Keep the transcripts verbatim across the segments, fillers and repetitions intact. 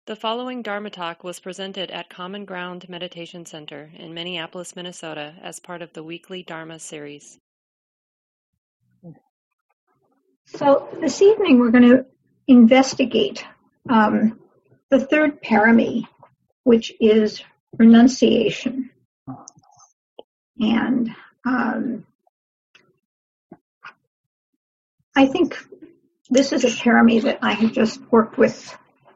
The following Dharma talk was presented at Common Ground Meditation Center in Minneapolis, Minnesota, as part of the weekly Dharma series. So this evening we're going to investigate um, the third parami, which is renunciation. And um, I think this is a parami that I have just worked with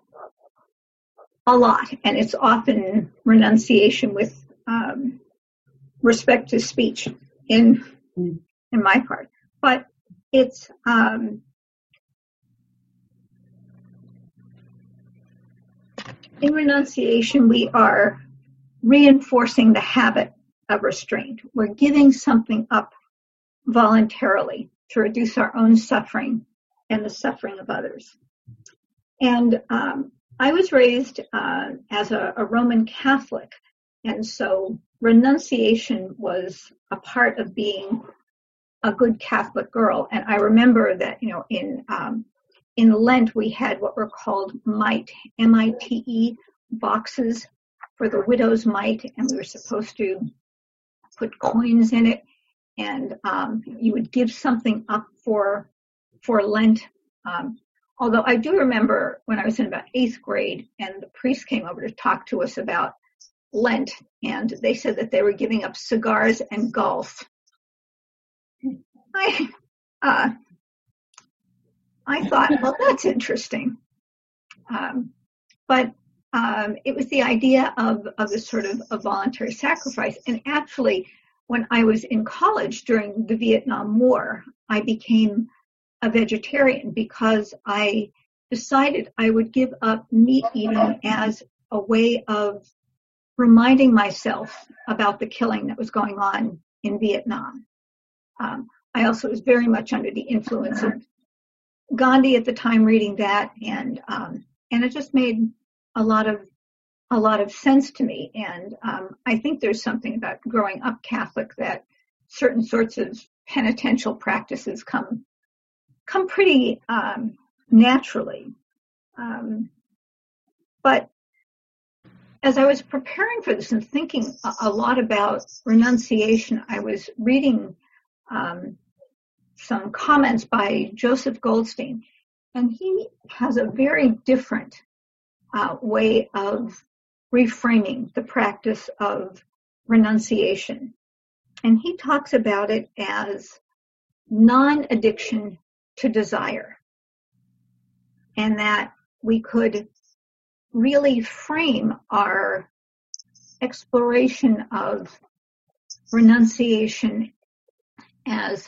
a lot, and it's often renunciation with um, respect to speech in in my part. But it's um, in renunciation we are reinforcing the habit of restraint. We're giving something up voluntarily to reduce our own suffering and the suffering of others. And um, I was raised uh, as a, a Roman Catholic, and so renunciation was a part of being a good Catholic girl. And I remember that, you know, in um, in Lent we had what were called mite, M I T E, boxes for the widow's mite, and we were supposed to put coins in it, and um, you would give something up for for Lent. Um, Although I do remember when I was in about eighth grade and the priest came over to talk to us about Lent, and they said that they were giving up cigars and golf. I, uh, I thought, well, that's interesting. Um, but um, it was the idea of, of a sort of a voluntary sacrifice. And actually, when I was in college during the Vietnam War, I became a vegetarian because I decided I would give up meat eating as a way of reminding myself about the killing that was going on in Vietnam. Um, I also was very much under the influence of Gandhi at the time, reading that, and um, and it just made a lot of a lot of sense to me. And um, I think there's something about growing up Catholic that certain sorts of penitential practices come. come pretty um, naturally. Um, but as I was preparing for this and thinking a, a lot about renunciation, I was reading um, some comments by Joseph Goldstein, and he has a very different uh, way of reframing the practice of renunciation. And he talks about it as non-addiction to desire, and that we could really frame our exploration of renunciation as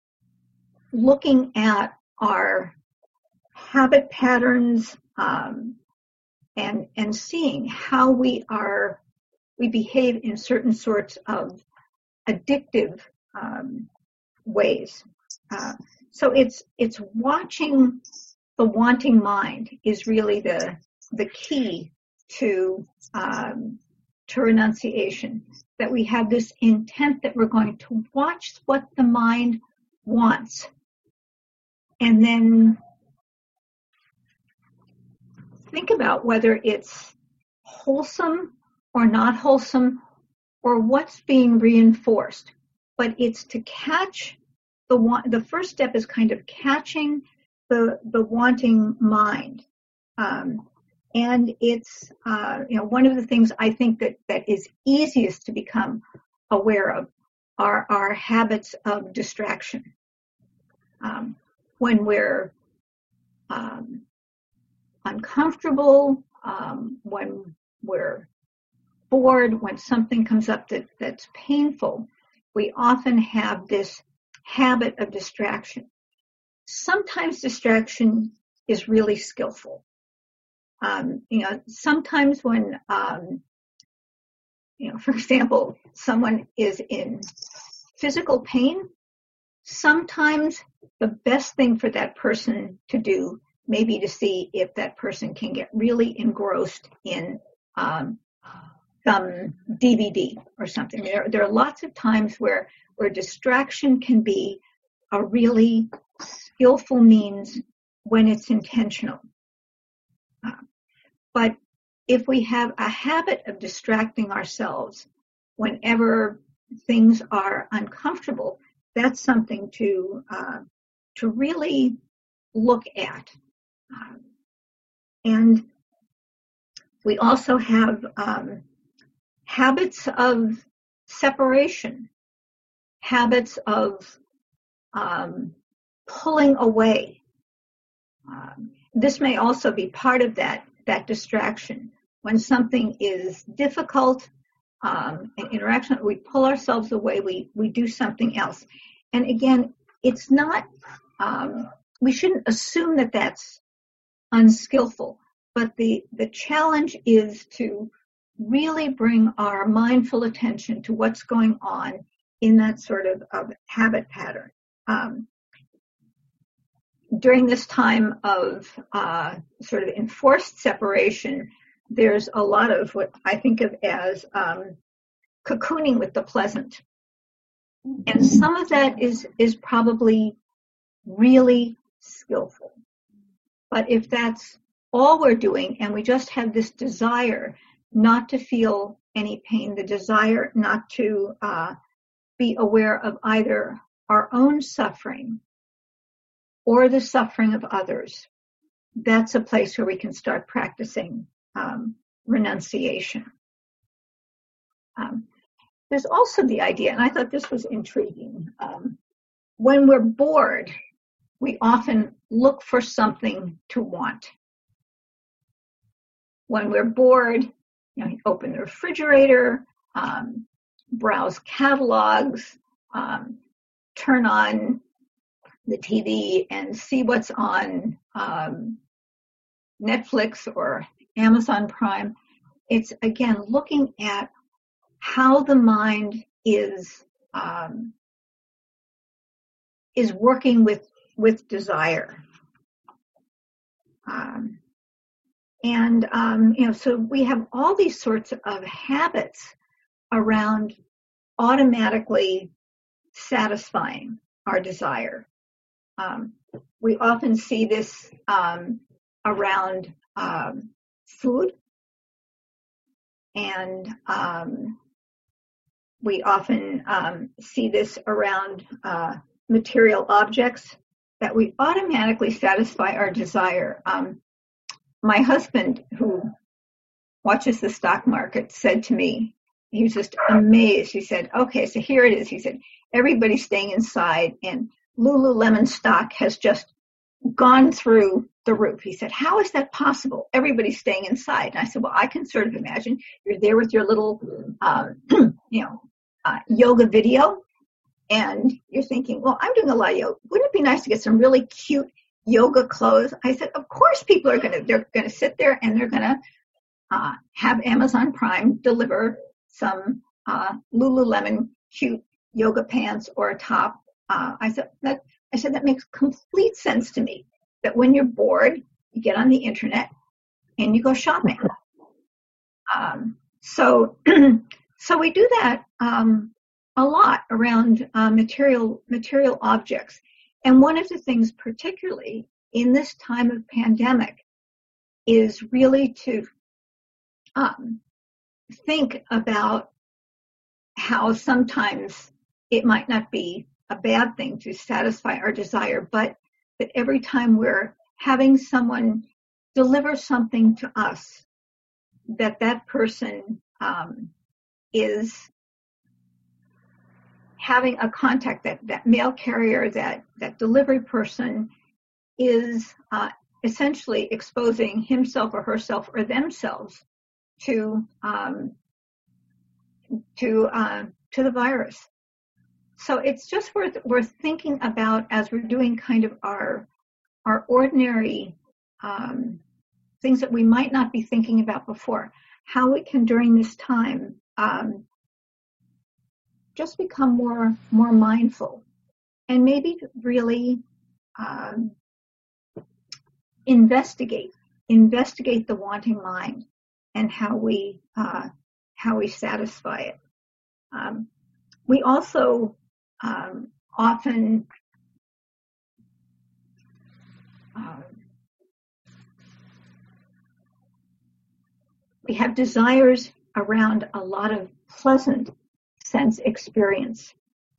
looking at our habit patterns um, and and seeing how we are we behave in certain sorts of addictive um, ways. Uh, So it's it's watching the wanting mind is really the the key to um, to renunciation. That we have this intent that we're going to watch what the mind wants, and then think about whether it's wholesome or not wholesome, or what's being reinforced. But it's to catch. The want, the first step is kind of catching the the wanting mind, um, and it's uh, you know one of the things I think that, that is easiest to become aware of are our habits of distraction. Um, when we're um, uncomfortable, um, when we're bored, when something comes up that, that's painful, we often have this habit of distraction. Sometimes distraction is really skillful. Um, you know, sometimes when, um, you know, for example, someone is in physical pain, sometimes the best thing for that person to do may be to see if that person can get really engrossed in um, some D V D or something. There, there are lots of times where where distraction can be a really skillful means when it's intentional. Uh, but if we have a habit of distracting ourselves whenever things are uncomfortable, that's something to uh, to really look at. Um, and we also have um, habits of separation, habits of um, pulling away. Um, this may also be part of that, that distraction. When something is difficult, um, an interaction, we pull ourselves away, we, we do something else. And again, it's not, um, we shouldn't assume that that's unskillful, but the, the challenge is to really bring our mindful attention to what's going on in that sort of, of habit pattern. Um, during this time of uh, sort of enforced separation, there's a lot of what I think of as um, cocooning with the pleasant. And some of that is, is probably really skillful. But if that's all we're doing and we just have this desire not to feel any pain, the desire not to uh, be aware of either our own suffering or the suffering of others, that's a place where we can start practicing um, renunciation. Um, there's also the idea, and I thought this was intriguing, um, when we're bored, we often look for something to want. When we're bored, you know, you open the refrigerator, um, browse catalogs, um, turn on the T V and see what's on um, Netflix or Amazon Prime. It's, again, looking at how the mind is um, is working with with desire. Um, and, um, you know, so we have all these sorts of habits around automatically satisfying our desire. Um, we often see this um, around um, food, and um, we often um, see this around uh, material objects, that we automatically satisfy our desire. Um, my husband, who watches the stock market, said to me, he was just amazed. He said, okay, so here it is. He said, everybody's staying inside, and Lululemon stock has just gone through the roof. He said, how is that possible? Everybody's staying inside. And I said, well, I can sort of imagine you're there with your little, um, you know, uh, yoga video, and you're thinking, well, I'm doing a lot of yoga. Wouldn't it be nice to get some really cute yoga clothes? I said, of course people are going to, they're going to sit there and they're going to uh, have Amazon Prime deliver some uh, Lululemon cute yoga pants or a top. Uh, I said, that, I said, that makes complete sense to me, that when you're bored, you get on the internet and you go shopping. Um, so, so we do that um, a lot around uh, material material objects. And one of the things, particularly in this time of pandemic, is really to um, think about how sometimes it might not be a bad thing to satisfy our desire, but that every time we're having someone deliver something to us, that that person um, is having a contact, that, that mail carrier, that, that delivery person is uh, essentially exposing himself or herself or themselves to um, to uh, to the virus. So it's just worth worth thinking about as we're doing kind of our our ordinary um, things that we might not be thinking about before, how we can during this time um, just become more more mindful, and maybe really um, investigate investigate the wanting mind and how we uh, how we satisfy it. Um, we also um, often um, we have desires around a lot of pleasant sense experience.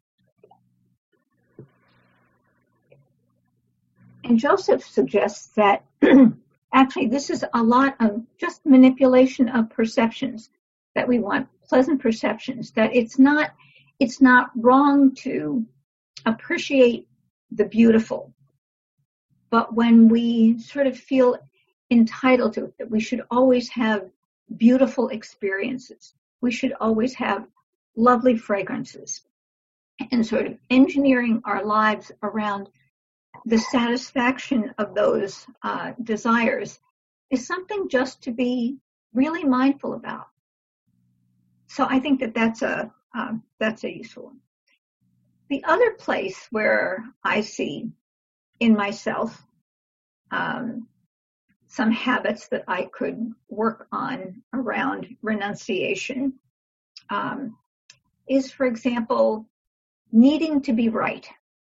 And Joseph suggests that actually this is a lot of just manipulation of perceptions, that we want pleasant perceptions, that it's not, it's not wrong to appreciate the beautiful. But when we sort of feel entitled to it, that we should always have beautiful experiences, we should always have lovely fragrances, and sort of engineering our lives around the satisfaction of those uh, desires is something just to be really mindful about. So I think that that's a um, that's a useful one. The other place where I see in myself um, some habits that I could work on around renunciation um, is, for example, needing to be right.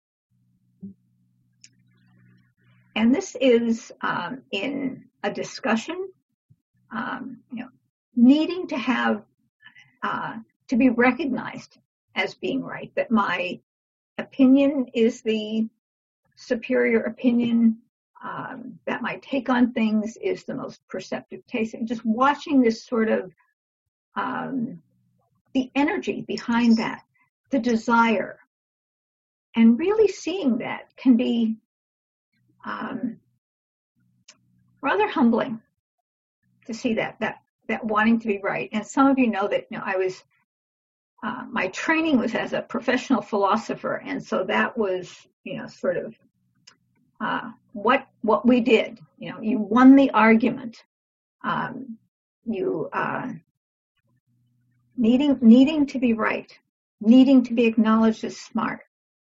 And this is um, in a discussion, um, you know, needing to have, uh, to be recognized as being right, that my opinion is the superior opinion, um, that my take on things is the most perceptive taste. And just watching this sort of, um, the energy behind that, the desire, and really seeing that can be Um, rather humbling to see that, that, that wanting to be right. And some of you know that, you know, I was, uh, my training was as a professional philosopher. And so that was, you know, sort of, uh, what, what we did. You know, you won the argument. Um, you, uh, needing, needing to be right, needing to be acknowledged as smart.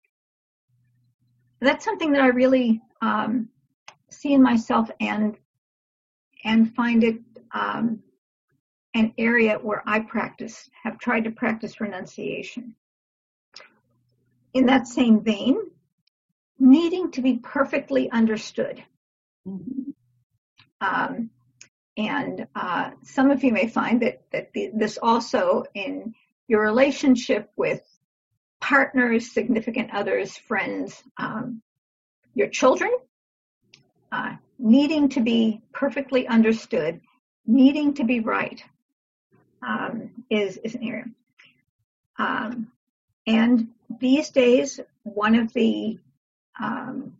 That's something that I really um, see in myself and and find it um, an area where I practice, have tried to practice renunciation. In that same vein, needing to be perfectly understood. Mm-hmm. Um, and uh, some of you may find that, that the, this also in your relationship with partners, significant others, friends, um, your children, uh, needing to be perfectly understood, needing to be right, um, is, is an area. Um, and these days, one of the um,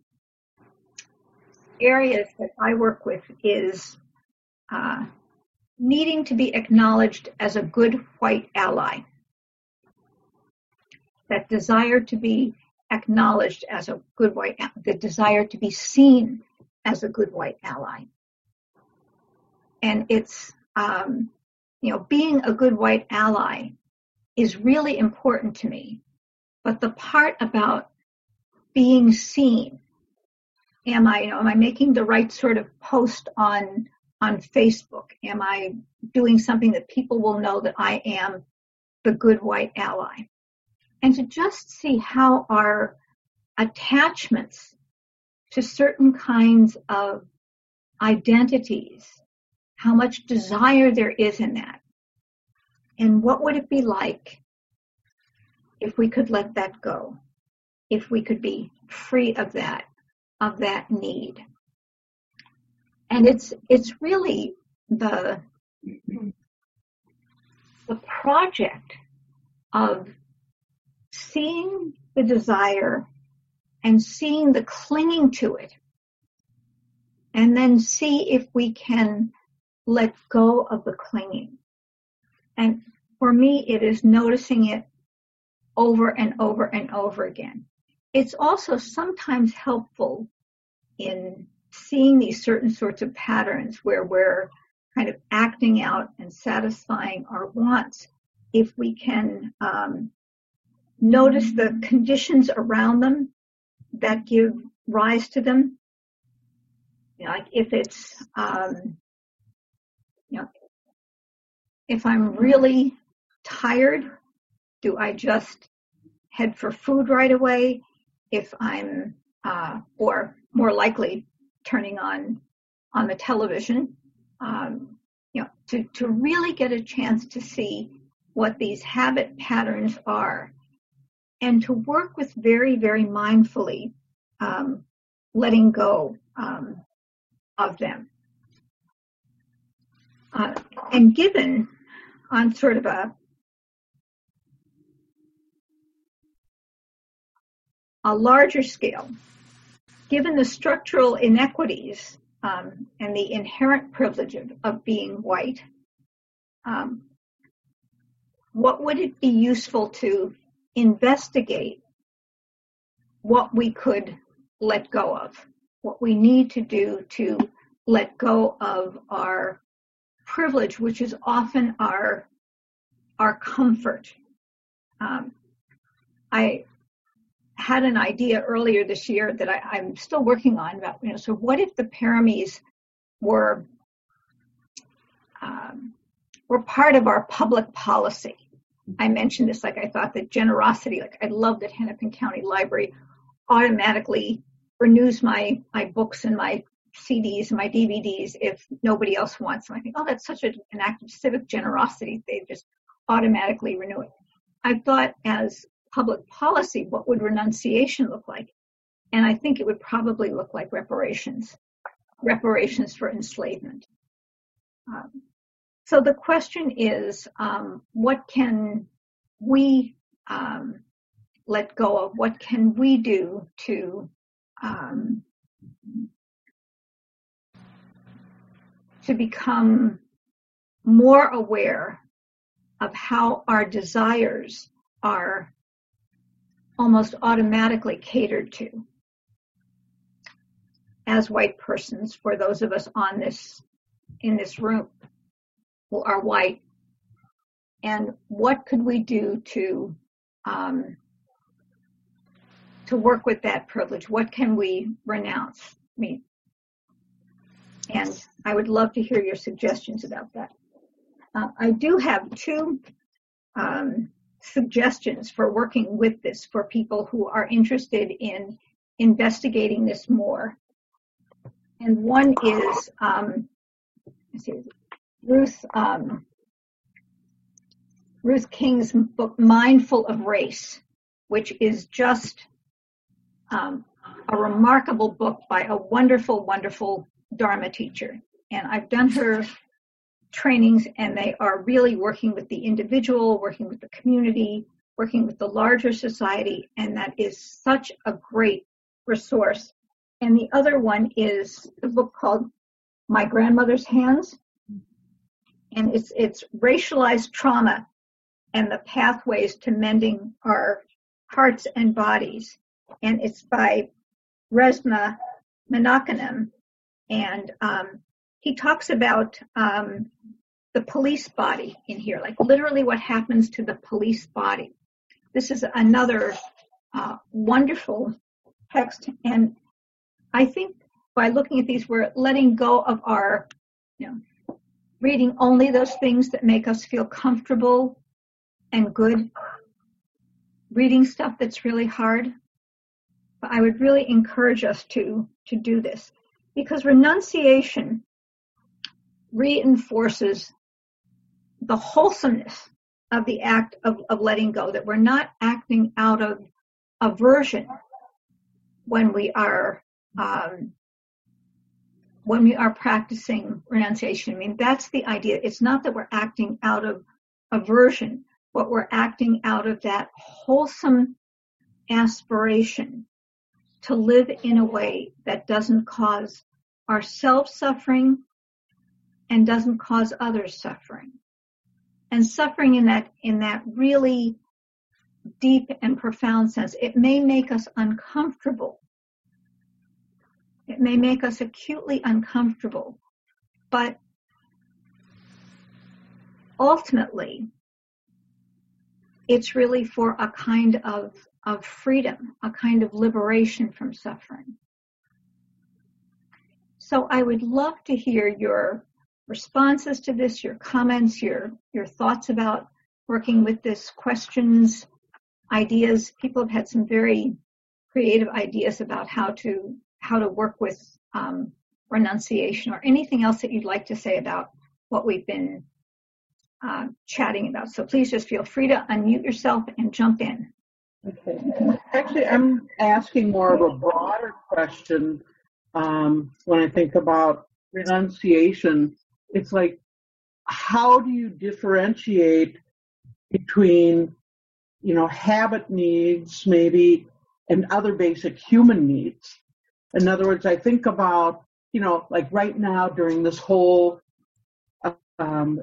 areas that I work with is uh, needing to be acknowledged as a good white ally. That desire to be acknowledged as a good white, the desire to be seen as a good white ally. And it's, um, you know, being a good white ally is really important to me. But the part about being seen, am I, you know, am I making the right sort of post on, on Facebook? Am I doing something that people will know that I am the good white ally? And to just see how our attachments to certain kinds of identities, how much desire there is in that. And what would it be like if we could let that go? If we could be free of that, of that need. And it's it's really the, the project of seeing the desire and seeing the clinging to it, and then see if we can let go of the clinging. And for me, it is noticing it over and over and over again. It's also sometimes helpful in seeing these certain sorts of patterns where we're kind of acting out and satisfying our wants, if we can um, notice the conditions around them that give rise to them. You know, like if it's, um, you know, if I'm really tired, do I just head for food right away? If I'm, uh, or more likely, turning on on the television, um, you know, to, to really get a chance to see what these habit patterns are, and to work with very, very mindfully um, letting go um, of them. Uh, and given on sort of a a larger scale, given the structural inequities um, and the inherent privilege of, of being white, um, what would it be useful to investigate what we could let go of, what we need to do to let go of our privilege, which is often our our comfort. Um, I had an idea earlier this year that I, I'm still working on about, you know, so what if the paramis were um, were part of our public policy? I mentioned this, like I thought that generosity, like I love that Hennepin County Library automatically renews my, my books and my C Ds and my D V Ds if nobody else wants them. I think, oh, that's such a, an act of civic generosity. They just automatically renew it. I thought as public policy, what would renunciation look like? And I think it would probably look like reparations, reparations for enslavement. Um, so the question is, um, what can we um, let go of? What can we do to um, to become more aware of how our desires are almost automatically catered to as white persons, for those of us on this, in this room who are white, and what could we do to um, to work with that privilege? What can we renounce? I mean, and I would love to hear your suggestions about that. Uh, I do have two um, suggestions for working with this for people who are interested in investigating this more. And one is um, let's see, Ruth um, Ruth King's book, Mindful of Race, which is just um, a remarkable book by a wonderful, wonderful Dharma teacher. And I've done her trainings, and they are really working with the individual, working with the community, working with the larger society, and that is such a great resource. And the other one is a book called My Grandmother's Hands, and it's it's racialized trauma and the pathways to mending our hearts and bodies. And it's by Resmaa Menakem, and um, he talks about um, the police body in here, like literally what happens to the police body. This is another uh, wonderful text, and I think by looking at these, we're letting go of our, you know, reading only those things that make us feel comfortable and good, reading stuff that's really hard. But I would really encourage us to, to do this, because renunciation reinforces the wholesomeness of the act of, of letting go, that we're not acting out of aversion when we are um, when we are practicing renunciation. I mean, that's the idea. It's not that we're acting out of aversion, but we're acting out of that wholesome aspiration to live in a way that doesn't cause ourselves suffering and doesn't cause others suffering. And suffering in that in that really deep and profound sense, it may make us uncomfortable. It may make us acutely uncomfortable, but ultimately, it's really for a kind of, of freedom, a kind of liberation from suffering. So I would love to hear your responses to this, your comments, your, your thoughts about working with this, questions, ideas. People have had some very creative ideas about how to how to work with um, renunciation, or anything else that you'd like to say about what we've been uh, chatting about. So please just feel free to unmute yourself and jump in. Okay. Actually, I'm asking more of a broader question um, when I think about renunciation. It's like, how do you differentiate between, you know, habit needs maybe and other basic human needs? In other words, I think about, you know, like right now during this whole um,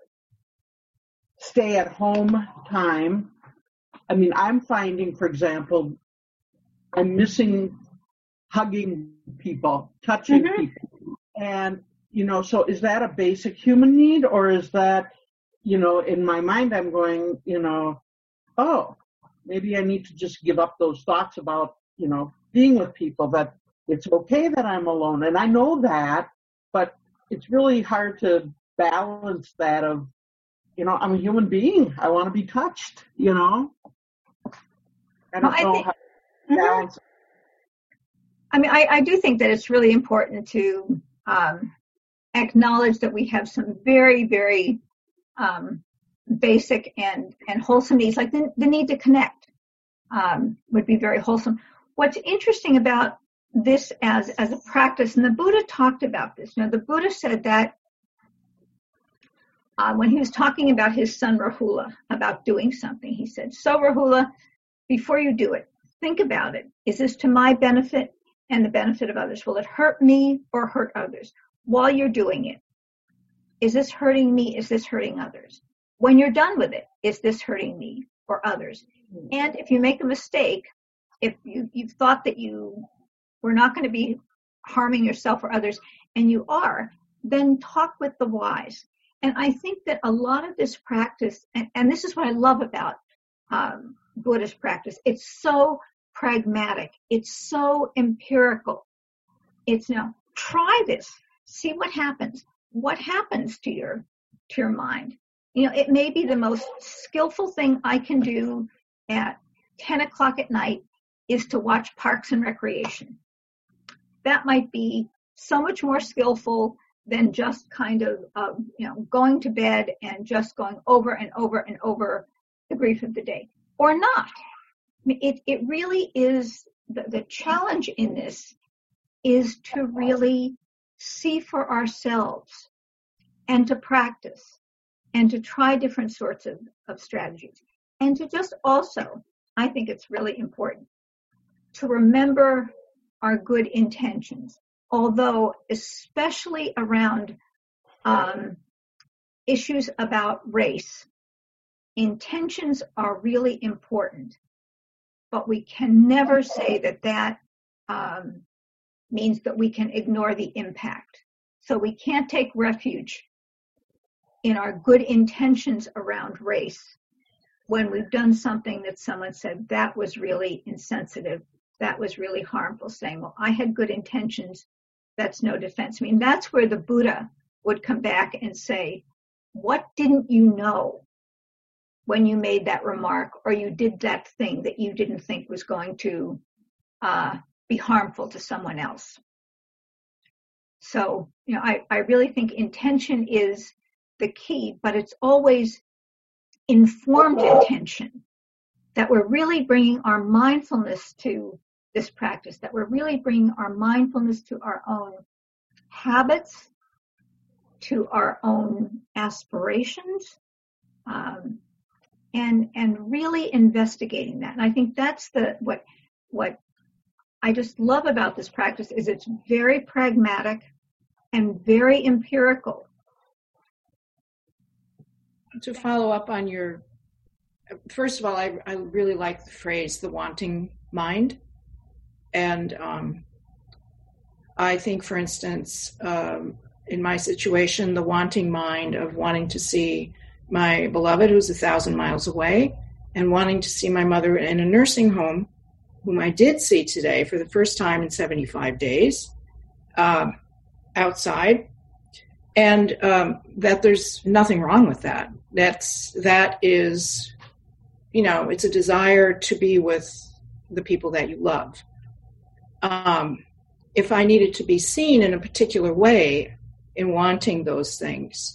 stay-at-home time, I mean, I'm finding, for example, I'm missing hugging people, touching mm-hmm. people. And, you know, so is that a basic human need, or is that, you know, in my mind I'm going, you know, oh, maybe I need to just give up those thoughts about, you know, being with people, that it's okay that I'm alone. And I know that, but it's really hard to balance that of, you know, I'm a human being. I want to be touched, you know. I don't well, I know think, how to balance mm-hmm. I mean, I, I do think that it's really important to um, acknowledge that we have some very, very um, basic and, and wholesome needs, like the, the need to connect um, would be very wholesome. What's interesting about this as, as a practice, and the Buddha talked about this. You know, the Buddha said that uh, when he was talking about his son Rahula, about doing something, he said, so Rahula, before you do it, think about it. Is this to my benefit and the benefit of others? Will it hurt me or hurt others? While you're doing it, is this hurting me? Is this hurting others? When you're done with it, is this hurting me or others? And if you make a mistake, if you, you've thought that you were not going to be harming yourself or others, and you are, then talk with the wise. And I think that a lot of this practice, and, and this is what I love about um, Buddhist practice, it's so pragmatic. It's so empirical. It's, you know, try this. See what happens. What happens to your to your mind? You know, it may be the most skillful thing I can do at ten o'clock at night is to watch Parks and Recreation. That might be so much more skillful than just kind of, uh, you know, going to bed and just going over and over and over the grief of the day. Or not. I mean, it, it really is, the, the challenge in this is to really see for ourselves and to practice and to try different sorts of, of strategies. And to just also, I think it's really important to remember our good intentions, although especially around um, issues about race, intentions are really important. But we can never say that that um, means that we can ignore the impact. So we can't take refuge in our good intentions around race when we've done something that someone said, that was really insensitive, that was really harmful, saying, well, I had good intentions, that's no defense. I mean, that's where the Buddha would come back and say, what didn't you know when you made that remark, or you did that thing that you didn't think was going to uh, be harmful to someone else? So, you know, I, I really think intention is the key, but it's always informed intention, that we're really bringing our mindfulness to this practice, that we're really bringing our mindfulness to our own habits, to our own aspirations, um, and and really investigating that. And I think that's the what what I just love about this practice is it's very pragmatic and very empirical. To follow up on your, first of all, I, I really like the phrase, the wanting mind. And um, I think, for instance, um, in my situation, the wanting mind of wanting to see my beloved who's a thousand miles away and wanting to see my mother in a nursing home, whom I did see today for the first time in seventy-five days, uh, outside. And um, that there's nothing wrong with that. That's, that is, you know, it's a desire to be with the people that you love. Um, if I needed to be seen in a particular way in wanting those things,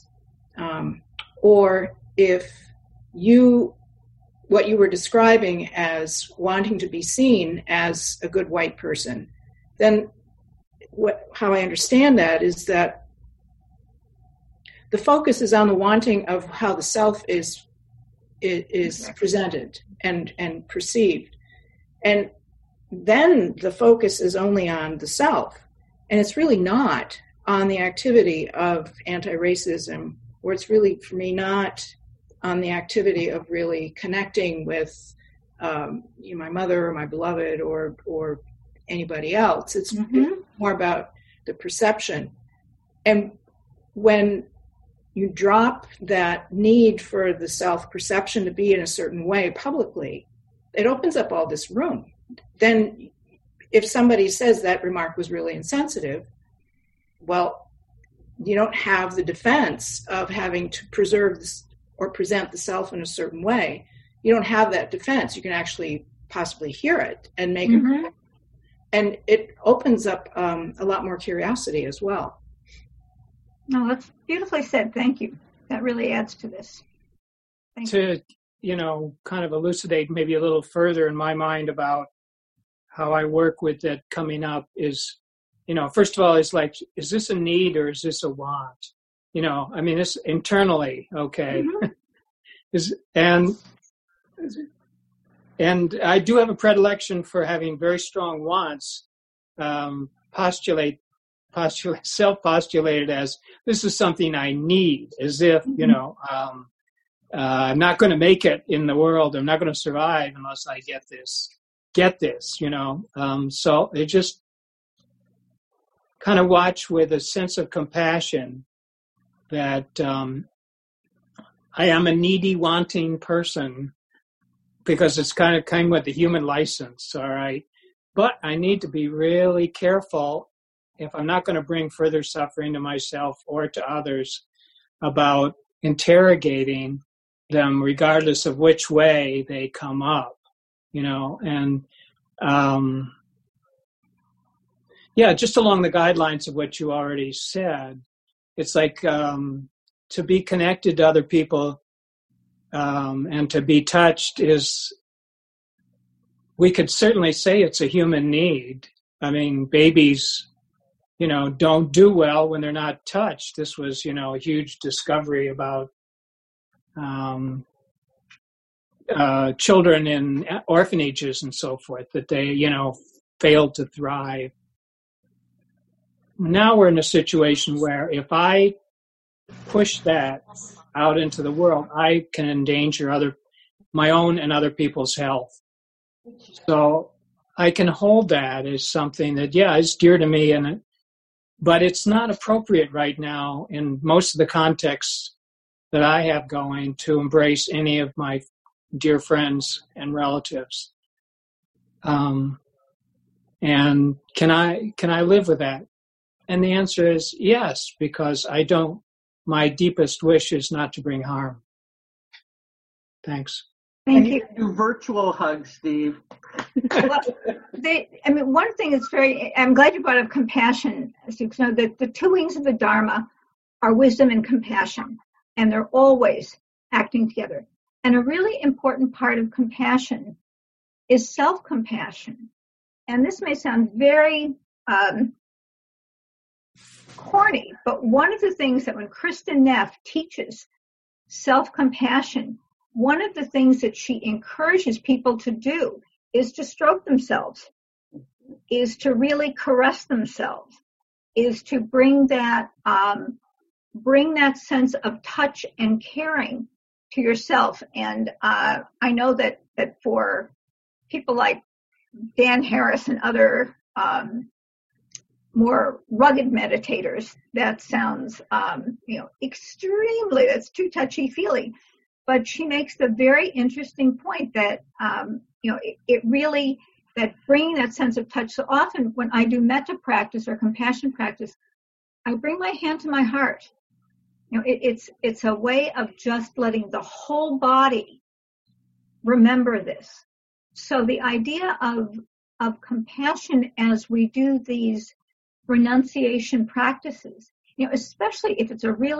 um, or if you, what you were describing as wanting to be seen as a good white person, then what, how I understand that is that the focus is on the wanting of how the self is is presented and, and perceived. And then the focus is only on the self. And it's really not on the activity of anti-racism, or it's really, for me, not on the activity of really connecting with um, you know, my mother or my beloved or or anybody else. It's Mm-hmm. more about the perception. And when you drop that need for the self-perception to be in a certain way publicly, it opens up all this room. Then if somebody says that remark was really insensitive, well, you don't have the defense of having to preserve this or present the self in a certain way. You don't have that defense. You can actually possibly hear it and make Mm-hmm. it. And it opens up um, a lot more curiosity as well. No, that's beautifully said. Thank you. That really adds to this. Thank you. To, you know, kind of elucidate maybe a little further in my mind about how I work with that coming up is, you know, first of all, it's like, is this a need or is this a want? You know, I mean, it's internally, okay. Mm-hmm. is and and I do have a predilection for having very strong wants, um, postulate, postulate, self-postulated as this is something I need, as if, you know, um, uh, I'm not going to make it in the world. I'm not going to survive unless I get this, get this, you know. Um, so it just kind of watch with a sense of compassion that um, I am a needy, wanting person, because it's kind of kind of with the human license, all right? But I need to be really careful if I'm not going to bring further suffering to myself or to others about interrogating them regardless of which way they come up, you know? And um, yeah, just along the guidelines of what you already said, it's like um, to be connected to other people Um, and to be touched is, we could certainly say it's a human need. I mean, babies, you know, don't do well when they're not touched. This was, you know, a huge discovery about um, uh, children in orphanages and so forth, that they, you know, failed to thrive. Now we're in a situation where if I push that out into the world, I can endanger other, my own and other people's health. So I can hold that as something that, yeah, is dear to me, and but it's not appropriate right now in most of the contexts that I have going to embrace any of my dear friends and relatives. Um, and can I can I live with that? And the answer is yes, because I don't. My deepest wish is not to bring harm. Thanks. Thank and you. you can do virtual hugs, Steve. Well, they, I mean, one thing that's very, I'm glad you brought up compassion. As you know, the, the two wings of the Dharma are wisdom and compassion, and they're always acting together. And a really important part of compassion is self-compassion. And this may sound very um, corny, but one of the things that when Kristen Neff teaches self-compassion, one of the things that she encourages people to do is to stroke themselves, is to really caress themselves, is to bring that um, bring that sense of touch and caring to yourself. And uh, I know that that for people like Dan Harris and other um, more rugged meditators, that sounds, um, you know, extremely, that's too touchy-feely. But she makes the very interesting point that, um, you know, it, it really, that bringing that sense of touch. So often when I do metta practice or compassion practice, I bring my hand to my heart. You know, it, it's it's a way of just letting the whole body remember this. So the idea of of compassion as we do these renunciation practices, you know, especially if it's a really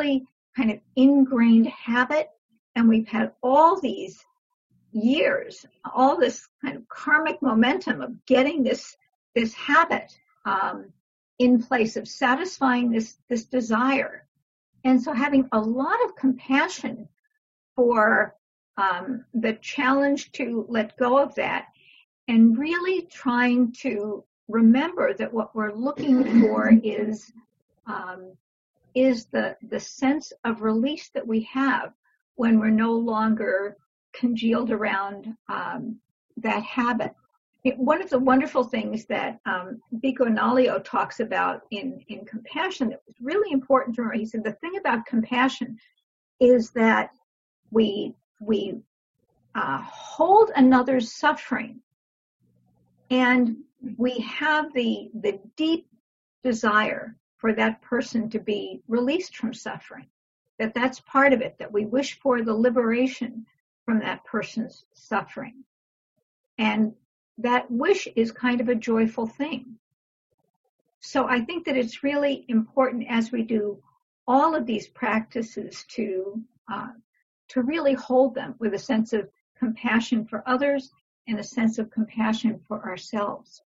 kind of ingrained habit, and we've had all these years, all this kind of karmic momentum of getting this this habit um, in place of satisfying this this desire. And so having a lot of compassion for um, the challenge to let go of that, and really trying to remember that what we're looking for is um, is the the sense of release that we have when we're no longer congealed around um, that habit. It, one of the wonderful things that um, Biko Nalio talks about in, in compassion that was really important to remember, he said the thing about compassion is that we we uh, hold another's suffering, and we have the the deep desire for that person to be released from suffering, that that's part of it, that we wish for the liberation from that person's suffering. And that wish is kind of a joyful thing. So I think that it's really important as we do all of these practices to uh, to really hold them with a sense of compassion for others and a sense of compassion for ourselves.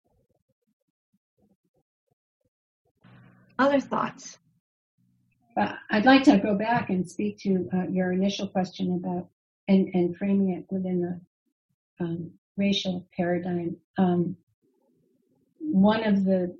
Other thoughts? Uh, I'd like to go back and speak to uh, your initial question about and, and framing it within the um, racial paradigm. Um, one of the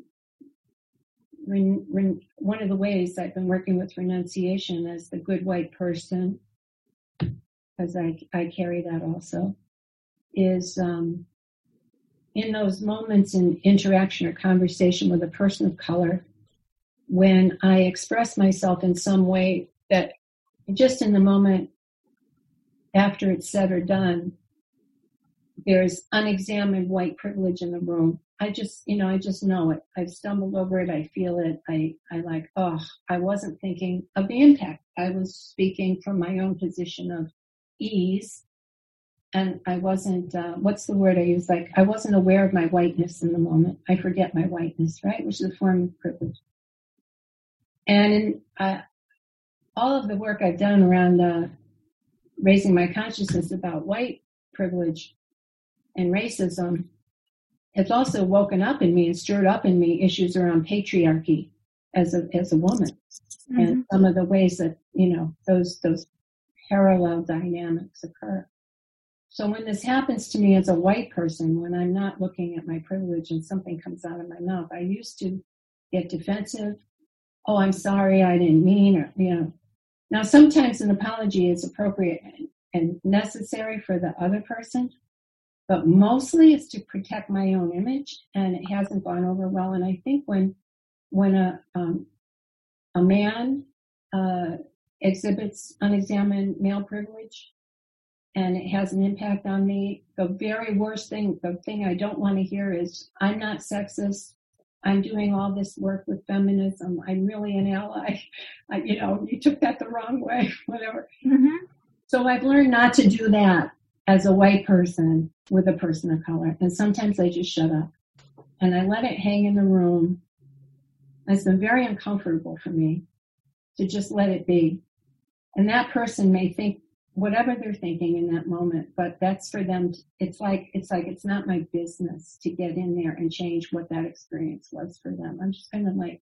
re, re, one of the ways I've been working with renunciation as the good white person, because I, I carry that also, is um, in those moments in interaction or conversation with a person of color, when I express myself in some way that just in the moment after it's said or done, there's unexamined white privilege in the room. I just, you know, I just know it. I've stumbled over it. I feel it. I, I like, oh, I wasn't thinking of the impact. I was speaking from my own position of ease. And I wasn't, uh, what's the word I use? Like, I wasn't aware of my whiteness in the moment. I forget my whiteness, right? Which is a form of privilege. And in uh, all of the work I've done around uh, raising my consciousness about white privilege and racism, it's also woken up in me and stirred up in me issues around patriarchy as a as a woman, mm-hmm. and some of the ways that, you know, those those parallel dynamics occur. So when this happens to me as a white person, when I'm not looking at my privilege and something comes out of my mouth, I used to get defensive. Oh, I'm sorry, I didn't mean, or, you know. Now, sometimes an apology is appropriate and, and necessary for the other person, but mostly it's to protect my own image, and it hasn't gone over well. And I think when when a um, a man uh, exhibits unexamined male privilege, and it has an impact on me, the very worst thing, the thing I don't want to hear is, I'm not sexist. I'm doing all this work with feminism. I'm really an ally. I, you know, you took that the wrong way, whatever. Mm-hmm. So I've learned not to do that as a white person with a person of color. And sometimes I just shut up and I let it hang in the room. It's been very uncomfortable for me to just let it be. And that person may think whatever they're thinking in that moment, but that's for them. It's like, it's like, it's not my business to get in there and change what that experience was for them. I'm just going to like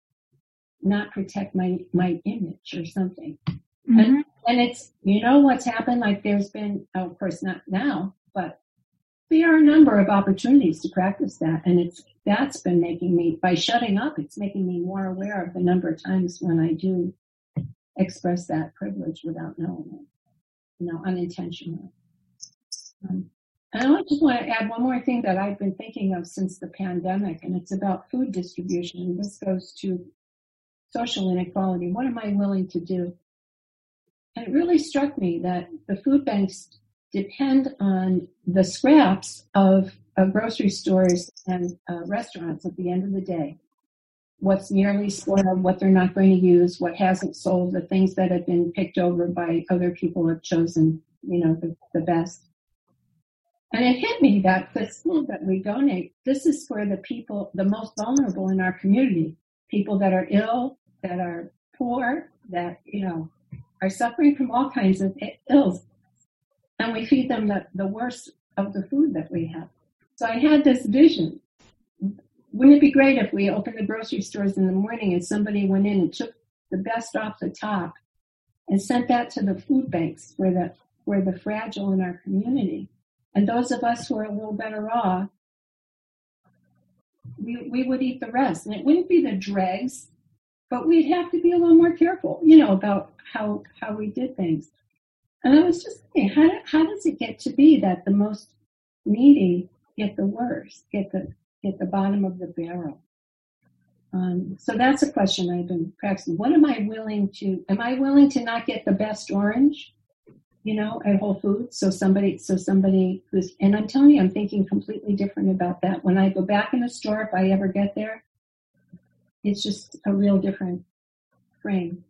not protect my, my image or something. Mm-hmm. And, and it's, you know, what's happened, like there's been, oh, of course not now, but there are a number of opportunities to practice that. And it's, that's been making me, by shutting up, it's making me more aware of the number of times when I do express that privilege without knowing it. You know, unintentionally. Um, and I just want to add one more thing that I've been thinking of since the pandemic, and it's about food distribution. And this goes to social inequality. What am I willing to do? And it really struck me that the food banks depend on the scraps of, of grocery stores and uh, restaurants at the end of the day. What's nearly spoiled, what they're not going to use, what hasn't sold, the things that have been picked over by other people have chosen, you know, the, the best. And it hit me that the food that we donate, this is for the people, the most vulnerable in our community, people that are ill, that are poor, that, you know, are suffering from all kinds of ills, and we feed them the, the worst of the food that we have. So I had this vision. Wouldn't it be great if we opened the grocery stores in the morning and somebody went in and took the best off the top and sent that to the food banks for the for the fragile in our community? And those of us who are a little better off, we, we would eat the rest. And it wouldn't be the dregs, but we'd have to be a little more careful, you know, about how, how we did things. And I was just thinking, how, how does it get to be that the most needy get the worst, get the, get the bottom of the barrel? Um, so that's a question I've been practicing. What am I willing to, am I willing to not get the best orange, you know, at Whole Foods? So somebody, so somebody who's, and I'm telling you, I'm thinking completely different about that. When I go back in the store, if I ever get there, it's just a real different frame.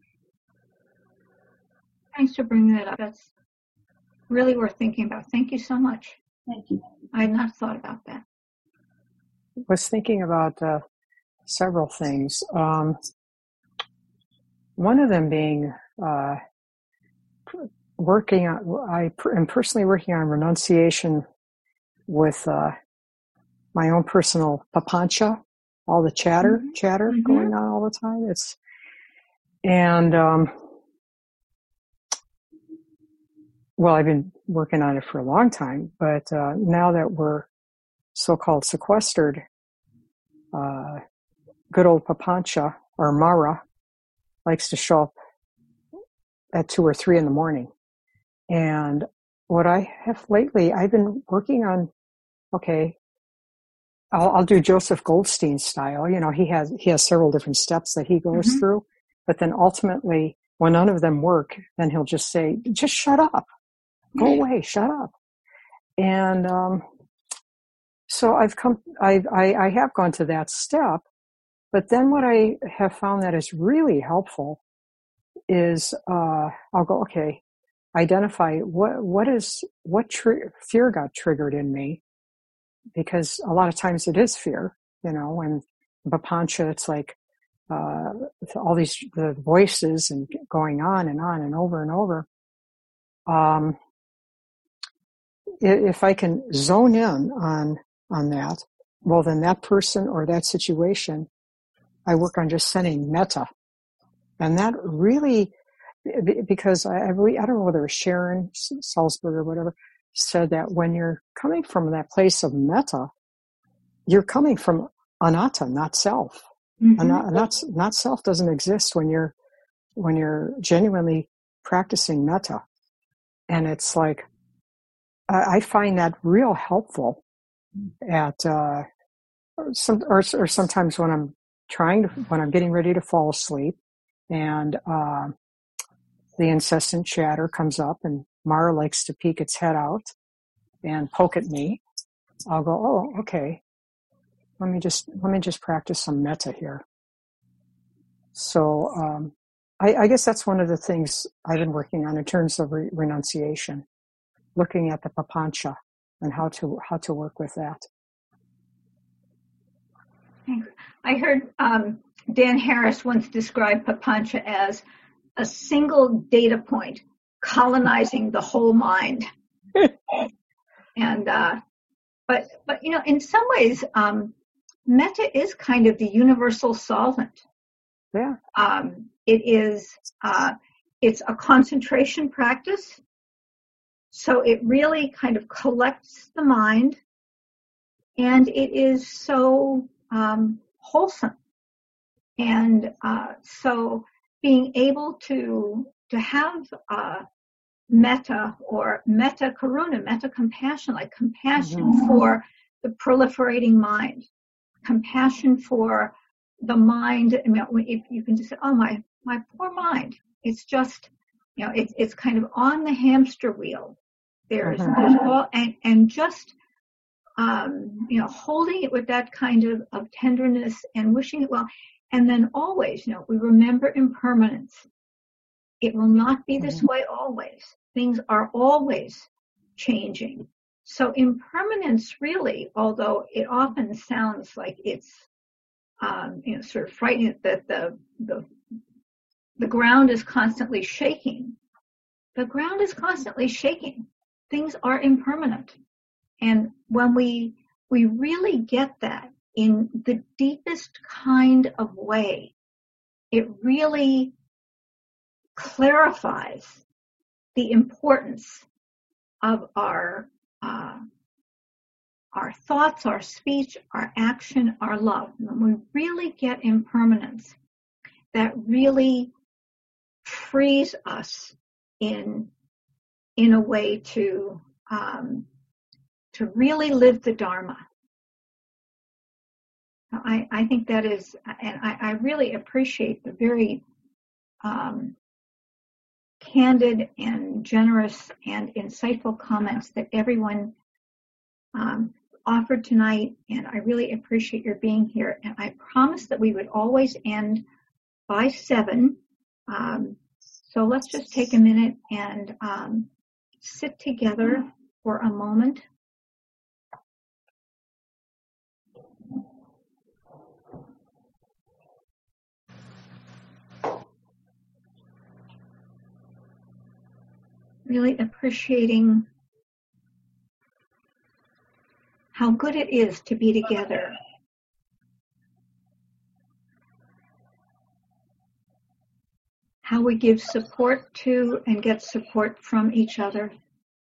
Thanks for bringing that up. That's really worth thinking about. Thank you so much. Thank you. I had not thought about that. I was thinking about uh, several things. Um, one of them being uh, working on, I am personally working on renunciation with uh, my own personal papancha, all the chatter, mm-hmm. chatter mm-hmm. going on all the time. It's, and, um, well, I've been working on it for a long time, but uh, now that we're so-called sequestered, uh, good old papancha, or Mara, likes to show up at two or three in the morning. And what I have lately, I've been working on, okay, I'll, I'll do Joseph Goldstein style. You know, he has, he has several different steps that he goes mm-hmm. through, but then ultimately, when none of them work, then he'll just say, just shut up. Go away, shut up. And um, so I've come, I've, I, I have gone to that step, but then what I have found that is really helpful is uh, I'll go, okay, identify what what is what tri- fear got triggered in me, because a lot of times it is fear, you know. When papancha, it's like uh, all these the voices and going on and on and over and over. Um, if I can zone in on on that, well, then that person or that situation, I work on just sending metta, and that really, because I I, really, I don't know whether it was Sharon Salzberg or whatever said that when you're coming from that place of metta, you're coming from anatta, not self. Mm-hmm. Ana, not not self doesn't exist when you're when you're genuinely practicing metta, and it's like. I find that real helpful at uh, some, or, or sometimes when I'm trying to, when I'm getting ready to fall asleep, and uh, the incessant chatter comes up, and Mara likes to peek its head out and poke at me. I'll go, oh, okay. Let me just let me just practice some metta here. So um, I, I guess that's one of the things I've been working on in terms of re- renunciation. Looking at the papancha and how to how to work with that. I heard um, Dan Harris once describe papancha as a single data point colonizing the whole mind. and uh, but but you know, in some ways, um, metta is kind of the universal solvent. Yeah. Um, it is. Uh, it's a concentration practice. So it really kind of collects the mind, and it is so um, wholesome. And uh, so being able to to have uh, metta or metta karuna, metta compassion, like compassion mm-hmm. for the proliferating mind, compassion for the mind. I mean, if you can just say, "Oh, my my poor mind," it's just. You know, it's it's kind of on the hamster wheel. There's, uh-huh. there's all, and, and just, um, you know, holding it with that kind of, of tenderness and wishing it well. And then always, you know, we remember impermanence. It will not be this uh-huh. way always. Things are always changing. So impermanence really, although it often sounds like it's, um, you know, sort of frightening that the, the the ground is constantly shaking. The ground is constantly shaking. Things are impermanent. And when we we really get that in the deepest kind of way, it really clarifies the importance of our uh, our thoughts, our speech, our action, our love. When we really get impermanence, that really frees us in in a way to um, to really live the Dharma. I, I think that is, and I, I really appreciate the very um, candid and generous and insightful comments that everyone um, offered tonight, and I really appreciate your being here. And I promised that we would always end by seven. Um, so let's just take a minute and um, sit together for a moment. Really appreciating how good it is to be together. How we give support to and get support from each other.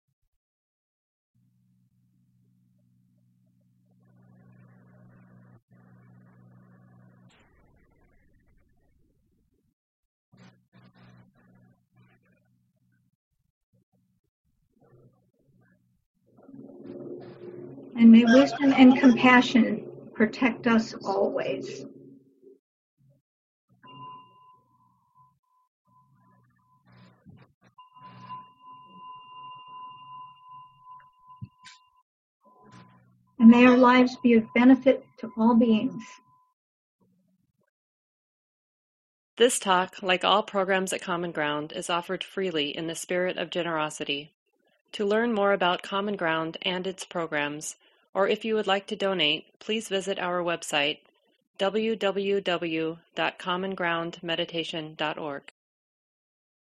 And may wisdom and compassion protect us always. And may our lives be of benefit to all beings. This talk, like all programs at Common Ground, is offered freely in the spirit of generosity. To learn more about Common Ground and its programs, or if you would like to donate, please visit our website, w w w dot common ground meditation dot org.